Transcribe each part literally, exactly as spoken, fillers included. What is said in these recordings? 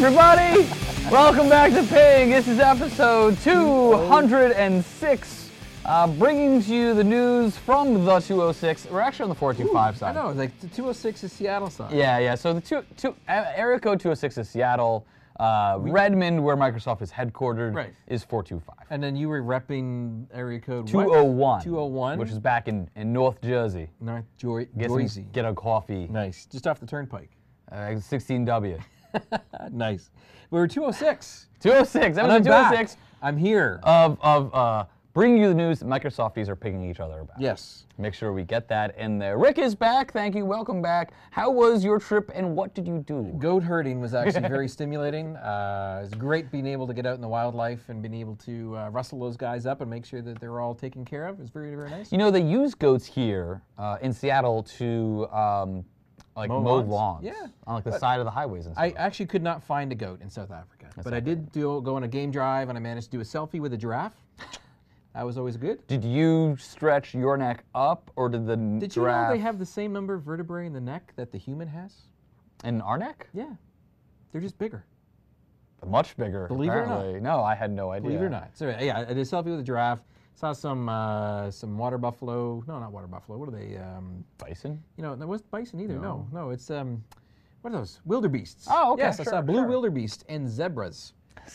everybody! Welcome back to Ping. This is episode two hundred six, uh, bringing to you the news from the two oh six. We're actually on the four two five side. I know, like the two oh six is Seattle side. Yeah, yeah. So the two, two, area code two oh six is Seattle. Uh, Redmond, where Microsoft is headquartered, right. is four two five. And then you were repping area code two oh one. two oh one? Which is back in, in North Jersey. North Joy- Get Jersey. Some, get a coffee. Nice. Just off the turnpike. Uh, sixteen W. Nice. We were two oh six. two oh six. Episode two oh six. I'm here. Of, of uh, bringing you the news that Microsofties are picking each other about. Yes. Make sure we get that in there. Rick is back. Thank you. Welcome back. How was your trip and what did you do? Goat herding was actually very stimulating. Uh, it's great being able to get out in the wildlife and being able to uh, rustle those guys up and make sure that they're all taken care of. It was very, very nice. You know, they use goats here uh, in Seattle to um, like mow, Mow lawns. lawns? Yeah. On like the But side of the highways and stuff. I actually could not find a goat in South Africa, That's but I did do, go on a game drive and I managed to do a selfie with a giraffe. That was always good. Did you stretch your neck up, or did the Did you giraffe... know they have the same number of vertebrae in the neck that the human has? In our neck? Yeah. They're just bigger. Much bigger, Believe it or apparently. not. No, I had no idea. Believe it or not. So yeah, I did a selfie with a giraffe. Saw some uh, some water buffalo. No, not water buffalo. What are they? Um, Bison? you know, it wasn't bison either. No. No, no, it's um, what are those? Wildebeests. Oh, okay, Yes, sure, I saw blue sure. wildebeest and zebras.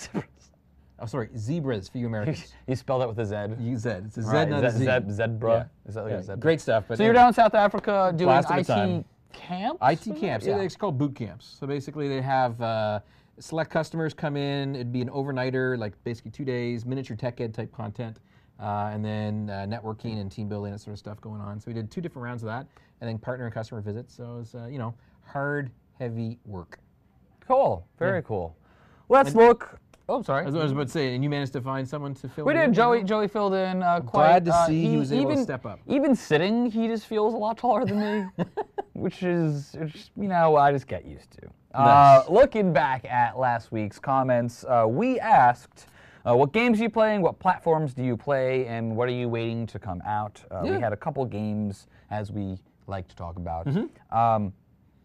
Oh, sorry, zebras for you You, Americans. you spelled it with a Z. You Z. It's a Z, Right, not a Z. Zeb- Zebra. Yeah. Is that like Yeah, a zebra? Great stuff. But So you're down in South Africa doing Blast of a I T time. camps? I T was it? camps. Yeah. Yeah. It's called boot camps. So basically, they have uh, select customers come in. It'd be an overnighter, like basically two days, miniature tech ed type content, uh, and then uh, networking and team building, that sort of stuff going on. So we did two different rounds of that, and then partner and customer visits. So it was, uh, you know, hard, heavy work. Cool. Very Yeah. cool. Let's And- look. Oh, sorry. I was, I was about to say, and you managed to find someone to fill We in did. with Joey you? Joey filled in uh, quite. Glad to uh, see he was able to even, step up. Even sitting, he just feels a lot taller than me, which is, which, you know, I just get used to. Uh, Nice. looking back at last week's comments, uh, we asked, uh, what games are you playing, what platforms do you play, and what are you waiting to come out? Uh, Yeah. We had a couple games, as we like to talk about. Mm-hmm. Um,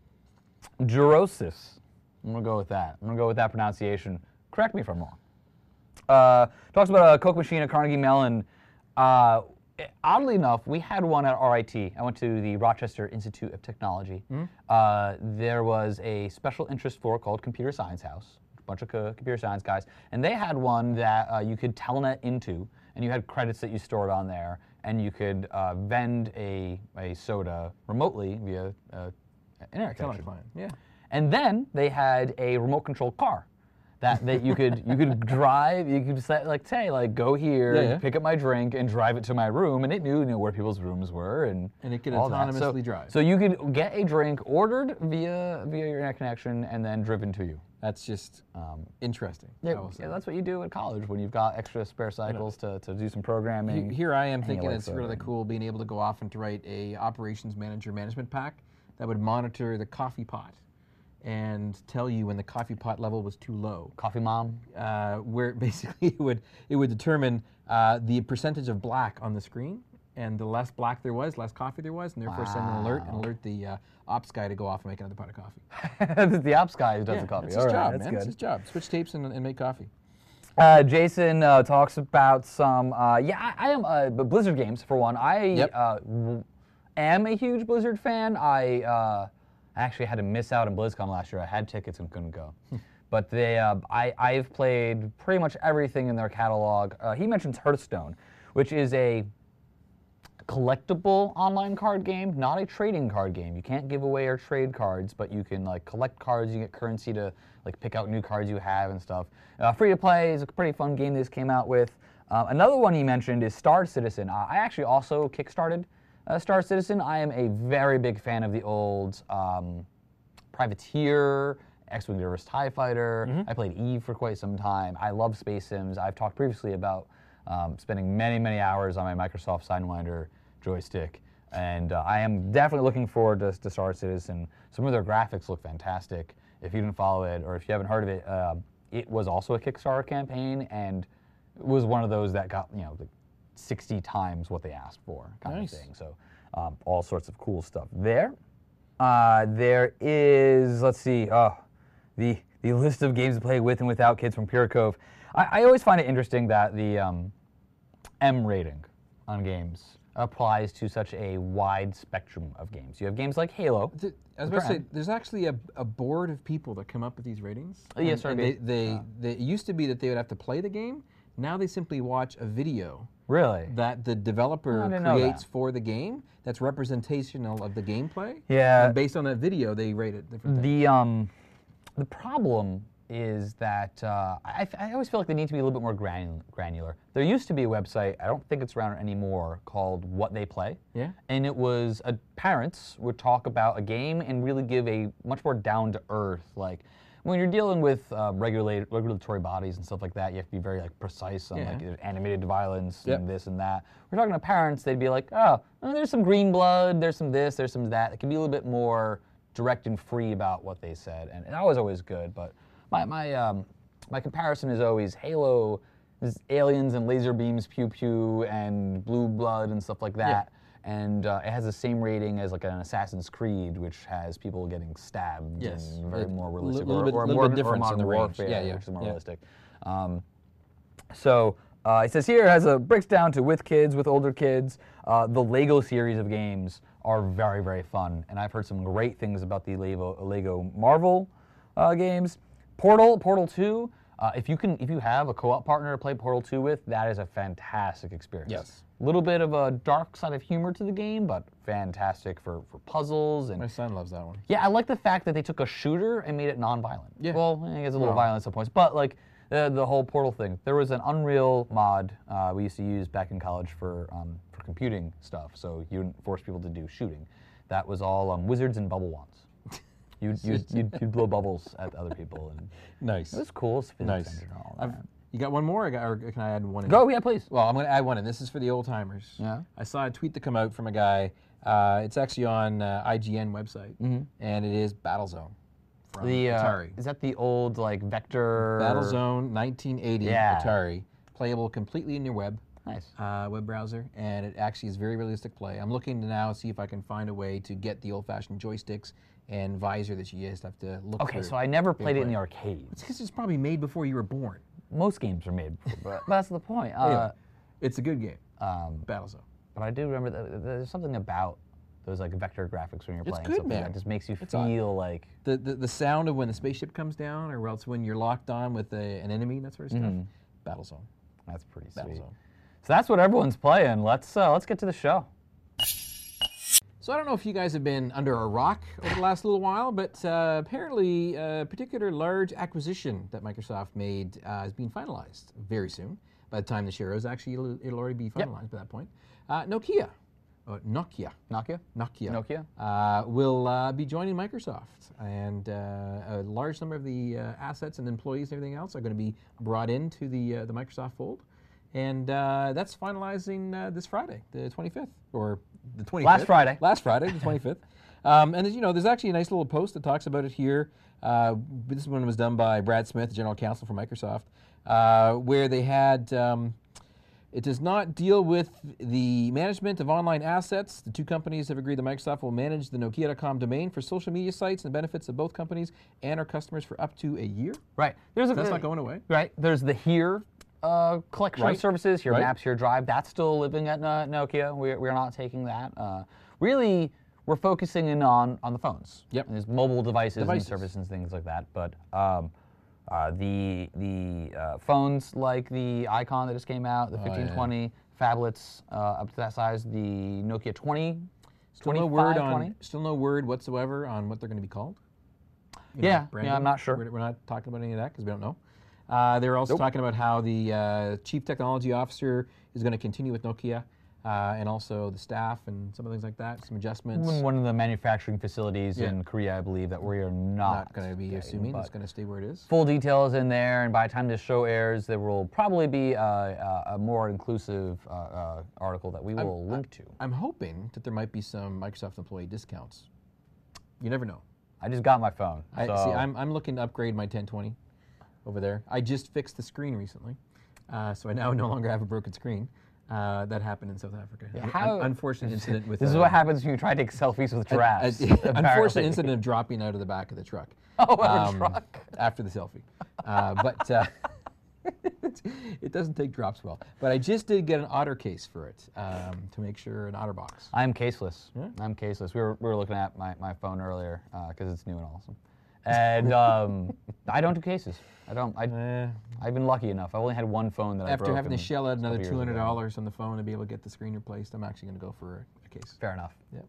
Jurosis. I'm going to go with that. I'm going to go with that pronunciation. Correct me if I'm wrong. Uh, talks about a Coke machine at Carnegie Mellon. Uh, oddly enough, we had one at R I T. I went to the Rochester Institute of Technology. Mm-hmm. Uh, there was a special interest floor called Computer Science House, a bunch of co- computer science guys, and they had one that uh, you could telnet into, and you had credits that you stored on there, and you could uh, vend a, a soda remotely via uh, internet connection. Telephone, yeah. And then they had a remote controlled car that, that you could you could drive. You could say, like say like go here, Yeah, yeah. pick up my drink, and drive it to my room, and it knew, you know where people's rooms were and And it could all that. So- autonomously drive. So you could get a drink ordered via via your internet connection and then driven to you. That's just Um, interesting. I yeah, will say. yeah, that's what you do at college when you've got extra spare cycles to, to do some programming. He- Here I am and you thinking like it's the- really cool being able to go off and to write a operations manager management pack that would monitor the coffee pot and tell you when the coffee pot level was too low. Coffee mom. Uh, where basically it would it would determine uh, the percentage of black on the screen, and the less black there was, less coffee there was, and therefore send an alert and Wow. alert the uh, ops guy to go off and make another pot of coffee. That's the ops guy who does yeah, the coffee. That's All his right, job, that's man. good. It's his job. Switch tapes and, and make coffee. Uh, Jason uh, talks about some, uh, yeah, I, I am, uh, but Blizzard games, for one. I Yep. uh, w- am a huge Blizzard fan. I uh, actually had to miss out on BlizzCon last year. I had tickets and couldn't go. But they, uh, I, I've played pretty much everything in their catalog. Uh, he mentions Hearthstone, which is a collectible online card game, not a trading card game. You can't give away or trade cards, but you can like collect cards. You get currency to like pick out new cards you have and stuff. Uh, free to play is a pretty fun game this came out with. Uh, another one he mentioned is Star Citizen. Uh, I actually also kickstarted uh, Star Citizen. I am a very big fan of the old um, Privateer, X-Wing versus TIE Fighter. Mm-hmm. I played EVE for quite some time. I love Space Sims. I've talked previously about um, spending many, many hours on my Microsoft Sidewinder joystick. And uh, I am definitely looking forward to, to Star Citizen. Some of their graphics look fantastic. If you didn't follow it, or if you haven't heard of it, uh, it was also a Kickstarter campaign, and it was one of those that got, you know, like sixty times what they asked for, kind Nice. of thing. So um, all sorts of cool stuff there. Uh, there is, let's see, oh, the the list of games to play with and without kids from Pure Cove. I, I always find it interesting that the um, M rating on games applies to such a wide spectrum of games. You have games like Halo. Th- I was about to say, there's actually a, a board of people that come up with these ratings. Oh, yes, and, sir. and they, they, yeah. they, it used to be that they would have to play the game. Now they simply watch a video. Really? That the developer oh, creates that. for the game that's representational of the gameplay. Yeah. And based on that video, they rate it different. The, um, the problem is that uh, I, I always feel like they need to be a little bit more granul- granular. There used to be a website, I don't think it's around anymore, called What They Play. Yeah. And it was, uh, parents would talk about a game and really give a much more down-to-earth, like, when you're dealing with uh, regulated, regulatory bodies and stuff like that, you have to be very like precise on yeah. like there's animated violence yep. and this and that. We're talking to parents, they'd be like, oh, oh, there's some green blood, there's some this, there's some that. It can be a little bit more direct and free about what they said, and, and that was always good. But my my um, my comparison is always Halo, is aliens and laser beams, pew pew, and blue blood and stuff like that. Yeah. And uh, it has the same rating as like an Assassin's Creed, which has people getting stabbed yes. and very it, more realistic, little or, bit, or little more bit difference or in the range. warfare, Yeah, yeah, which is more yeah. realistic. Um, so uh, it says here it has a breaks down to with kids, with older kids. Uh, the Lego series of games are very, very fun, and I've heard some great things about the Lego, Lego Marvel uh, games. Portal, Portal two. Uh, if you can, if you have a co-op partner to play Portal two with, that is a fantastic experience. Yes. A little bit of a dark side of humor to the game, but fantastic for, for puzzles. And my son loves that one. yeah, I like the fact that they took a shooter and made it non-violent. Yeah. Well, I guess a little Well. violent at some points, but like the, the whole Portal thing. There was an Unreal mod uh, we used to use back in college for um, for computing stuff, so you wouldn't force people to do shooting. That was all um, wizards and bubble wands. You'd, you'd, you'd, you'd blow bubbles at other people. And nice. It was cool. It's physics Nice. engine and all I've, that. you got one more, or, got, or can I add one in? Go, yeah, please. Well, I'm going to add one in. This is for the old timers. Yeah. I saw a tweet that come out from a guy. Uh, it's actually on uh, I G N website, Mm-hmm. and it is Battlezone from The uh, Atari. is that the old like vector? Battlezone nineteen eighty Yeah. Atari, playable completely in your web. Nice. Uh, web browser, and it actually is very realistic play. I'm looking to now see if I can find a way to get the old-fashioned joysticks and visor that you just have to look Okay, through. so I never played it in play. the arcade. It's because it's probably made before you were born. Most games are made, before, but that's the point. Uh, Anyway, it's a good game, um, Battlezone. but I do remember that there's something about those like vector graphics when you're It's playing good, something man. that just makes you It's feel like The, the the sound of when the spaceship comes down, or else when you're locked on with a, an enemy, that sort of stuff. Mhm. Battlezone. that's pretty sweet. Battlezone. So that's what everyone's playing. Let's uh, let's get to the show. So I don't know if you guys have been under a rock over the last little while, but uh, apparently a particular large acquisition that Microsoft made uh, is being finalized very soon. By the time the show is actually, it'll, it'll already be finalized by that point. Uh, Nokia, or Nokia, Nokia. Nokia, Nokia. uh, will uh, be joining Microsoft, and uh, a large number of the uh, assets and employees and everything else are going to be brought into the uh, the Microsoft fold, and uh, that's finalizing uh, this Friday, the twenty-fifth, or the twenty-fifth. Last Friday. Last Friday, the twenty-fifth. Um, and you know, there's actually a nice little post that talks about it here. Uh, this one was done by Brad Smith, General Counsel for Microsoft, uh, where they had. Um, It does not deal with the management of online assets. The two companies have agreed that Microsoft will manage the Nokia dot com domain for social media sites and the benefits of both companies and our customers for up to a year. Right. There's a, That's not going away. Right. There's the Here uh, collection Right. of services, Here Right. Maps, Here Drive. That's still living at uh, Nokia. We're, we're not taking that. Uh, really, we're focusing in on, on the phones. Yep. And there's mobile devices, Devices. and services and things like that. But um, uh, the the uh, phones like the Icon that just came out, the Oh, fifteen yeah. twenty, phablets uh, up to that size, the Nokia twenty, Still no word twenty-five, on. twenty. Still no word whatsoever on what they're going to be called. You Yeah, yeah, branding. I'm not sure. We're, we're not talking about any of that because we don't know. Uh, they're also Nope. talking about how the uh, chief technology officer is going to continue with Nokia, uh, and also the staff and some of the things like that. Some adjustments. In one of the manufacturing facilities Yeah. in Korea, I believe, that we are not, Not going to be getting, assuming but it's going to stay where it is. full details in there, and by the time this show airs, there will probably be a, a, a more inclusive uh, uh, article that we will link to. I'm hoping that there might be some Microsoft employee discounts. You never know. I just got my phone. I so see. I'm, I'm looking to upgrade my ten twenty over there. I just fixed the screen recently, uh, so I now no longer have a broken screen. Uh, that happened in South Africa. Yeah, Un- how- unfortunate incident with. This is uh, what happens when you try to take selfies with a- a- giraffes. unfortunate apparently. incident of dropping out of the back of the truck. Oh, of a um, truck. After the selfie. Uh, but uh, it doesn't take drops well. But I just did get an otter case for it um, to make sure, an otter box. I'm caseless. Yeah. I'm caseless. We were, we were looking at my, my phone earlier because it's new and awesome. And um, I don't do cases. I don't. I, Uh, I've been lucky enough. I've only had one phone that I after broke having to in shell out a couple another years two hundred ago. dollars on the phone to be able to get the screen replaced, I'm actually going to go for a case. Fair enough. Yep.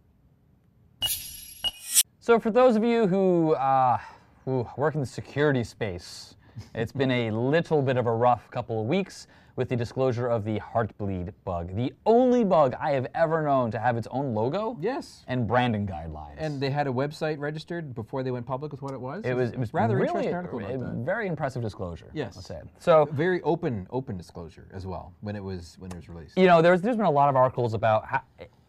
So for those of you who, uh, who work in the security space, it's been a little bit of a rough couple of weeks with the disclosure of the Heartbleed bug, the only bug I have ever known to have its own logo Yes. and branding guidelines. And they had a website registered before they went public with what it was. it was it was rather really interesting a- article about a that. very impressive disclosure. Yes. I'll say. So Very open, open disclosure as well when it was when it was released. you know, there's there's been a lot of articles about how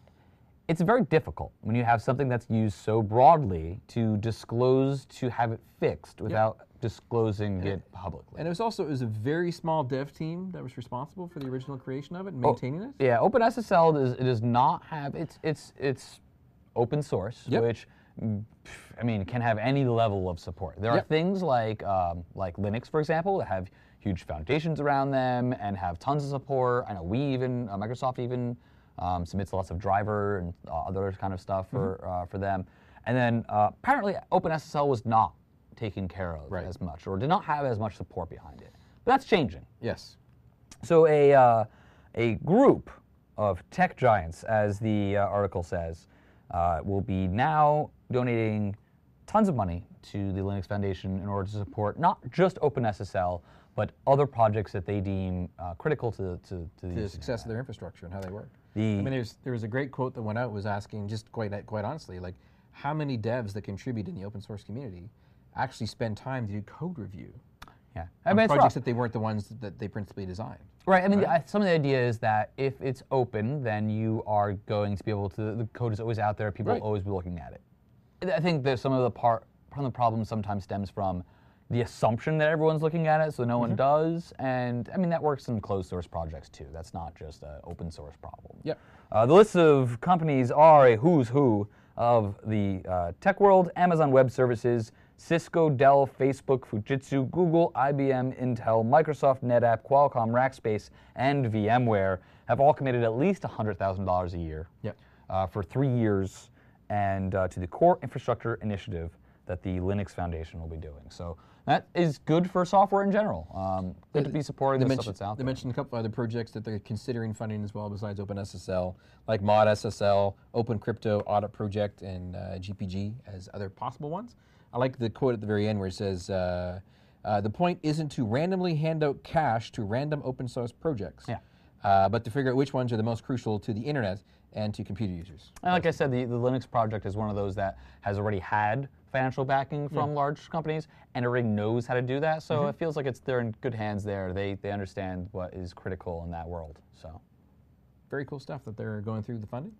it's very difficult when you have something that's used so broadly to disclose to have it fixed without disclosing it publicly. And it was also it was a very small dev team that was responsible for the original creation of it and maintaining it. Yeah, OpenSSL does it does not have it's it's it's open source, Yep. which mm, I mean can have any level of support. There are Yep. things like um, like Linux, for example, that have huge foundations around them and have tons of support. I know we even uh, Microsoft even um, submits lots of driver and uh, other kind of stuff for Mm-hmm. uh, for them. And then uh, apparently OpenSSL was not taken care of Right. as much or did not have as much support behind it. But that's changing. Yes. So a, uh, a group of tech giants, as the uh, article says, uh, will be now donating tons of money to the Linux Foundation in order to support not just OpenSSL, but other projects that they deem uh, critical to, to, to The the success of their infrastructure and how they work. The, I mean, there's there was a great quote that went out was asking just quite quite honestly, like how many devs that contribute in the open source community actually spend time to do code review yeah. I on mean, it's projects rough. that they weren't the ones that they principally designed. Right. I mean, Right? I, some of the idea is that if it's open, then you are going to be able to. The code is always out there. People Right. will always be looking at it. I think that some of the part, part of the problem sometimes stems from the assumption that everyone's looking at it, so no one does. And I mean, that works in closed source projects too. That's not just an open source problem. Yep. Uh, the list of companies are a who's who of the uh, tech world: Amazon Web Services, Cisco, Dell, Facebook, Fujitsu, Google, I B M, Intel, Microsoft, NetApp, Qualcomm, Rackspace, and VMware have all committed at least one hundred thousand dollars a year Yep. uh, for three years and uh, to the core infrastructure initiative that the Linux Foundation will be doing. So that is good for software in general. Um, good to be supporting They the stuff mentioned, that's out they there. mentioned a couple other projects that they're considering funding as well besides OpenSSL, like ModSSL, Open Crypto Audit Project, and uh, G P G as other possible ones. I like the quote at the very end where it says, uh, uh, the point isn't to randomly hand out cash to random open source projects, Yeah. uh, but to figure out which ones are the most crucial to the internet and to computer users. And like I said, the, the Linux project is one of those that has already had financial backing from large companies and already knows how to do that. So it feels like it's they're in good hands there. They they understand what is critical in that world. So Very cool stuff that they're going through the funding.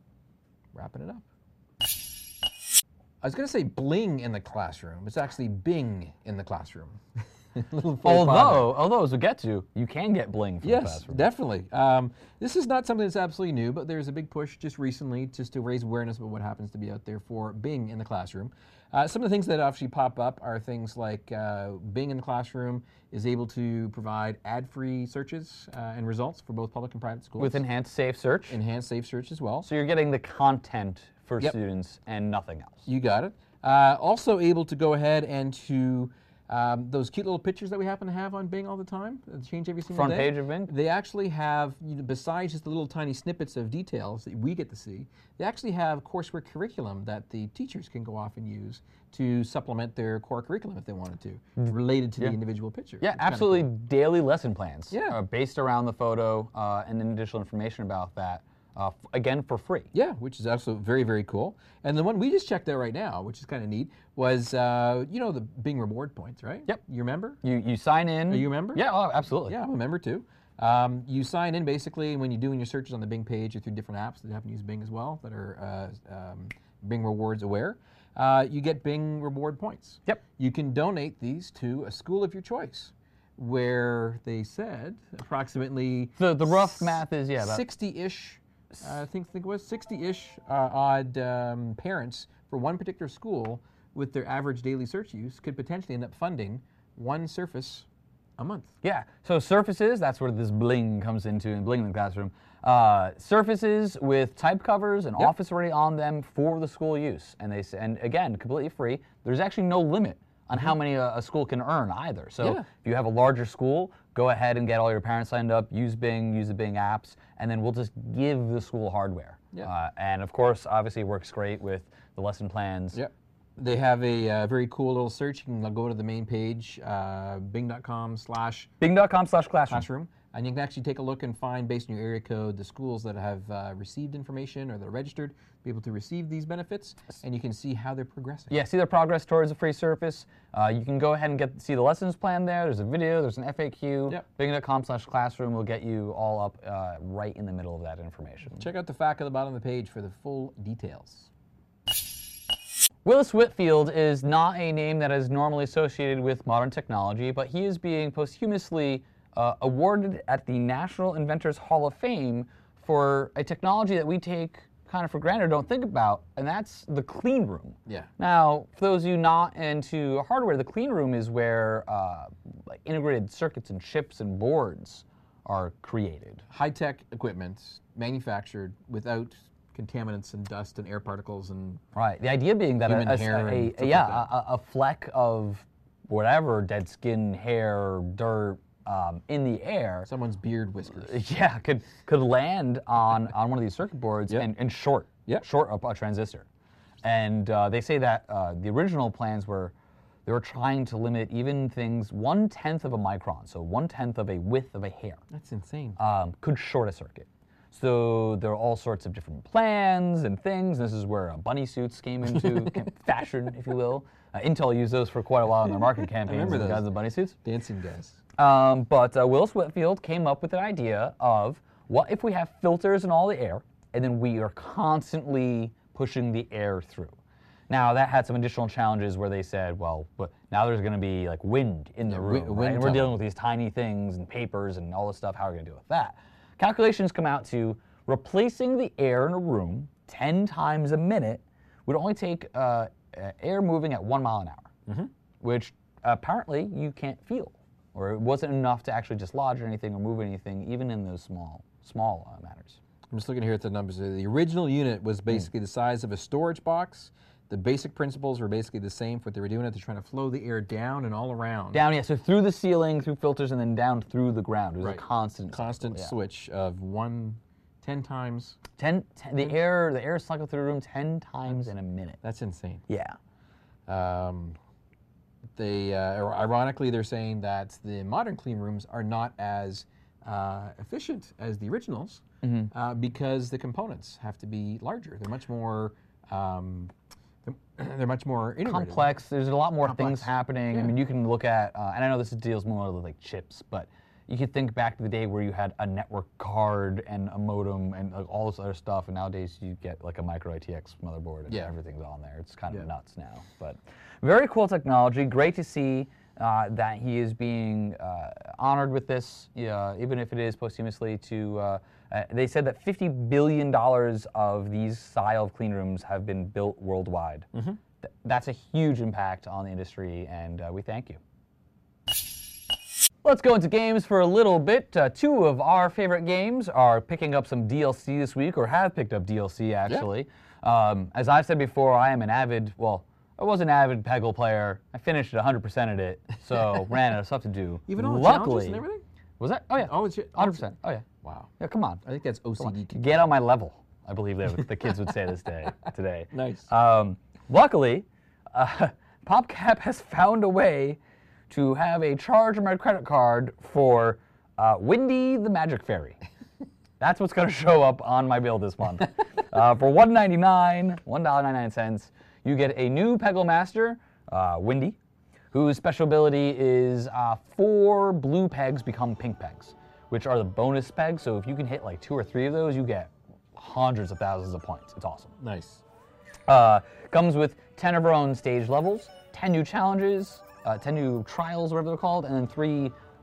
Wrapping it up. I was going to say bling in the classroom. It's actually Bing in the classroom. Little faux pas there. although although as we get to, you can get bling from the Yes, classroom. definitely. Um, this is not something that's absolutely new, but there's a big push just recently just to raise awareness about what happens to be out there for Bing in the classroom. Uh, some of the things that actually pop up are things like uh, Bing in the classroom is able to provide ad-free searches uh, and results for both public and private schools. With enhanced safe search. enhanced safe search as well. So you're getting the content for Yep. students and nothing else. You got it. Uh, also able to go ahead and to um, those cute little pictures that we happen to have on Bing all the time, that change every single Front day. page of Bing? They actually have, you know, besides just the little tiny snippets of details that we get to see, they actually have coursework curriculum that the teachers can go off and use to supplement their core curriculum if they wanted to, related to Yeah. the individual picture. Yeah, It's kinda absolutely. cool. Daily lesson plans. Yeah. Uh, based around the photo uh, and then additional information about that. Uh, f- again, for free. Yeah, which is also very, very cool. And the one we just checked out right now, which is kind of neat, was, uh, you know, the Bing reward points, right? Yep. You remember? You you sign in. Are you a member? Yeah, oh, absolutely. Yeah, I'm a member too. Um, you sign in basically when you're doing your searches on the Bing page or through different apps that happen to use Bing as well that are uh, um, Bing Rewards aware. Uh, you get Bing reward points. Yep. You can donate these to a school of your choice. where they said approximately The the rough math is yeah about sixty-ish. Uh, I think think it was sixty-ish uh, odd um, parents for one particular school with their average daily search use could potentially end up funding one Surface a month. yeah. So surfaces, that's where this bling comes into, and bling in the classroom. Uh, surfaces with type covers and Yep. Office already on them for the school use, and they s- and again completely free. There's actually no limit on how many a, a school can earn either. So Yeah. if you have a larger school, go ahead and get all your parents signed up. Use Bing, use the Bing apps, and then we'll just give the school hardware. Yeah. Uh, and of course, obviously, it works great with the lesson plans. Yep. They have a uh, very cool little search. You can go to the main page, uh, bing.com slash Bing.com slash classroom. classroom, and you can actually take a look and find, based on your area code, the schools that have uh, received information or that are registered, be able to receive these benefits, and you can see how they're progressing. Yeah, see their progress towards a free Surface. Uh, you can go ahead and get see the lessons plan there. There's a video, there's an F A Q. Yep. Bing.com slash classroom will get you all up uh, right in the middle of that information. Check out the fact at the bottom of the page for the full details. Willis Whitfield is not a name that is normally associated with modern technology, but he is being posthumously uh, awarded at the National Inventors Hall of Fame for a technology that we take kind of for granted or don't think about, and that's the clean room. Yeah. Now, for those of you not into hardware, the clean room is where uh, like integrated circuits and chips and boards are created. High-tech equipment manufactured without contaminants and dust and air particles and Right. The idea being that a, Human a- hair a- and a- stuff yeah, like a, a fleck of whatever, dead skin, hair, dirt um, in the air, someone's beard whiskers. yeah, could could land on on one of these circuit boards Yep. and, and short, Yep. short a, a transistor. And uh, they say that uh, the original plans were they were trying to limit even things one tenth of a micron, so one tenth of a width of a hair, That's insane. um, could short a circuit. So there are all sorts of different plans and things. This is where uh, bunny suits came into ca- fashion, if you will. Uh, Intel used those for quite a while in their marketing campaigns. remember the those. guys in the bunny suits. Dancing guys. Um, but uh, Willis Whitfield came up with an idea of what if we have filters in all the air, and then we are constantly pushing the air through. Now that had some additional challenges where they said, well, but now there's going to be like wind in the Yeah, room, wi- right? wind And we're tunnel. dealing with these tiny things and papers and all this stuff. How are we going to deal with that? Calculations come out to replacing the air in a room ten times a minute would only take uh, uh, air moving at one mile an hour, which apparently you can't feel, or it wasn't enough to actually dislodge anything or move anything, even in those small, small uh, matters. I'm just looking here at the numbers. The original unit was basically the size of a storage box. The basic principles were basically the same for what they were doing. It, they're trying to flow the air down and all around. Down, yeah, so through the ceiling, through filters, and then down through the ground. It was Right. a constant, Constant cycle, yeah. switch of one, ten times. Ten, ten, the air, the air is cycling through the room ten times in a minute. That's insane. Yeah. Um, they, uh, ironically, they're saying that the modern clean rooms are not as uh, efficient as the originals uh, because the components have to be larger. They're much more. Um, they're, they're much more integrated. Complex. There's a lot more Complex. things happening. I Yeah. mean, you can look at, uh, and I know this deals more with like chips, but you could think back to the day where you had a network card and a modem and like, all this other stuff, and nowadays you get like a micro A T X motherboard and Yeah. everything's on there. It's kind of Yeah. nuts now, but very cool technology. Great to see uh, that he is being uh, honored with this, uh, even if it is posthumously. To uh, uh, they said that fifty billion dollars of these style of clean rooms have been built worldwide. Th- that's a huge impact on the industry, and uh, we thank you. Let's go into games for a little bit. Uh, two of our favorite games are picking up some D L C this week, or have picked up D L C actually. Um, as I've said before, I am an avid, well, I was an avid Peggle player. I finished one hundred percent of it, so ran out of stuff to do. Even all the challenges Luckily, and everything? was that? Oh yeah, Oh, it's one hundred percent. Oh yeah, Wow. yeah. Come on, I think that's O C D. get on my level. I believe they would, the kids would say this day today. Nice. Um, luckily, uh, PopCap has found a way to have a charge on my credit card for uh, Windy the Magic Fairy. That's what's going to show up on my bill this month. Uh, for one dollar ninety-nine cents, one dollar ninety-nine cents, you get a new Peggle Master, uh, Windy, whose special ability is uh, four blue pegs become pink pegs, which are the bonus pegs. So if you can hit like two or three of those, you get hundreds of thousands of points. It's awesome. Nice. Uh, comes with ten of our own stage levels, ten new challenges, uh, ten new trials, whatever they're called, and then three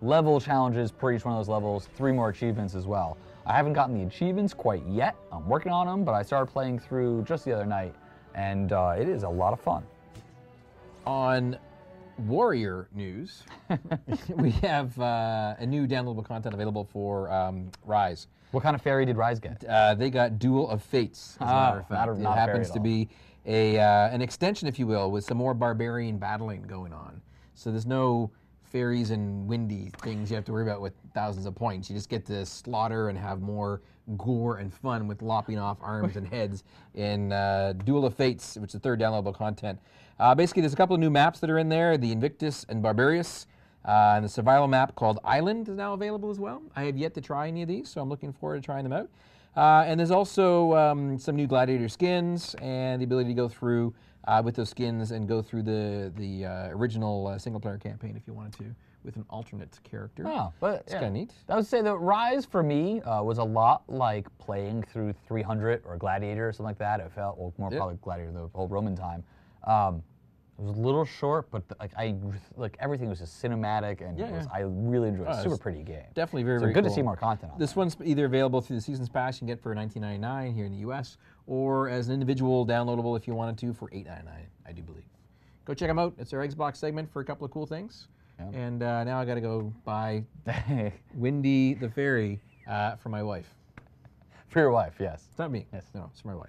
level challenges per each one of those levels, three more achievements as well. I haven't gotten the achievements quite yet. I'm working on them, but I started playing through just the other night, and uh, it is a lot of fun. On Warrior news, we have uh, a new downloadable content available for um, Rise. What kind of fairy did Rise get? Uh, they got Duel of Fates, as a Ah, matter of fact. not a- it not a fairy happens at to all. be a uh, an extension, if you will, with some more barbarian battling going on. So there's no fairies and windy things you have to worry about with thousands of points. You just get to slaughter and have more gore and fun with lopping off arms and heads in uh, Duel of Fates, which is the third downloadable content. Uh, basically, there's a couple of new maps that are in there, the Invictus and Barbarius, uh, and the survival map called Island is now available as well. I have yet to try any of these, so I'm looking forward to trying them out. Uh, and there's also um, some new Gladiator skins and the ability to go through uh, with those skins and go through the the uh, original uh, single-player campaign if you wanted to, with an alternate character. Oh, but It's yeah. kind of neat. I would say that Rise for me uh, was a lot like playing through three hundred or Gladiator or something like that. It felt, well, more Yeah. probably Gladiator, the whole Roman time. Um, it was a little short, but like I like everything was just cinematic, and Yeah, it was, yeah. I really enjoyed it. Oh, Super it's pretty game. Definitely very, So very good cool. to see more content on This that. one's either available through the Seasons Pass you can get for nineteen ninety-nine here in the U S, or as an individual downloadable if you wanted to for eight ninety-nine, I do believe. Go check them out. It's our Xbox segment for a couple of cool things. Yeah. And uh, now I got to go buy Windy the Fairy uh, for my wife. For your wife, yes. It's not me. Yes. No, it's for my wife.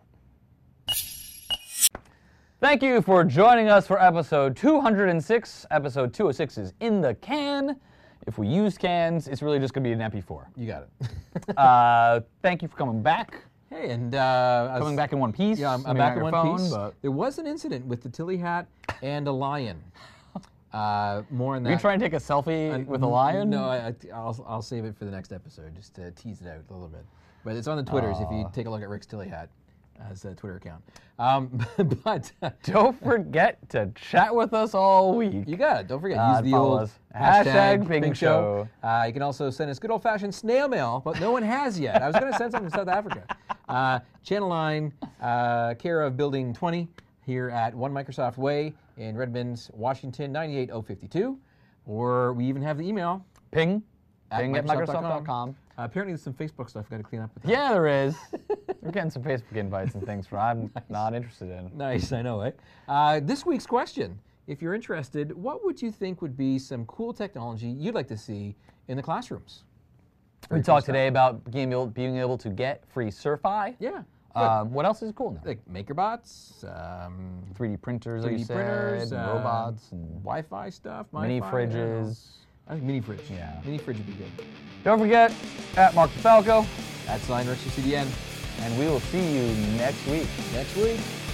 Thank you for joining us for episode two hundred six. Episode two oh six is in the can. If we use cans, it's really just going to be an M P four. You got it. uh, thank you for coming back. Hey, and uh, I was- Coming back in one piece. Yeah, I'm, I'm maybe back not in your one phone, piece. But There was an incident with the Tilly hat and a lion. Uh, more on that. are you trying to take a selfie Uh, with a lion? No, I, I, will I'll save it for the next episode, just to tease it out a little bit. But it's on the Twitters if you take a look at Rick's Tilly hat as a Twitter account. Um, but uh, Don't forget to chat with us all week. you got it. Don't forget, Uh, use the follow old us. Hashtag Ping Ping Show. Uh, you can also send us good old-fashioned snail mail, but no one has yet. I was going to send something to South Africa. Uh, Channel nine, uh, care of Building twenty, here at One Microsoft Way in Redmond, Washington, nine eight oh five two. Or we even have the email. Ping. At Ping at Microsoft dot Microsoft com. dot com. Uh, apparently there's some Facebook stuff I've got to clean up with that. Yeah, there is. We're getting some Facebook invites and things for I'm not interested in. Nice, I know, eh? Uh, this week's question, if you're interested, what would you think would be some cool technology you'd like to see in the classrooms? We Very cool talked stuff. today about being able, being able to get free Surfi. Yeah. Um, what else is cool now? Like MakerBots, um, three D printers, like three D you said, printers, and uh, robots, and Wi-Fi stuff, mini Mi-Fi, I don't know. fridges. I think mini fridge. Yeah. Mini fridge would be good. Don't forget, at Mark DeFalco, That's Line Rexy C D N. and we will see you next week. Next week.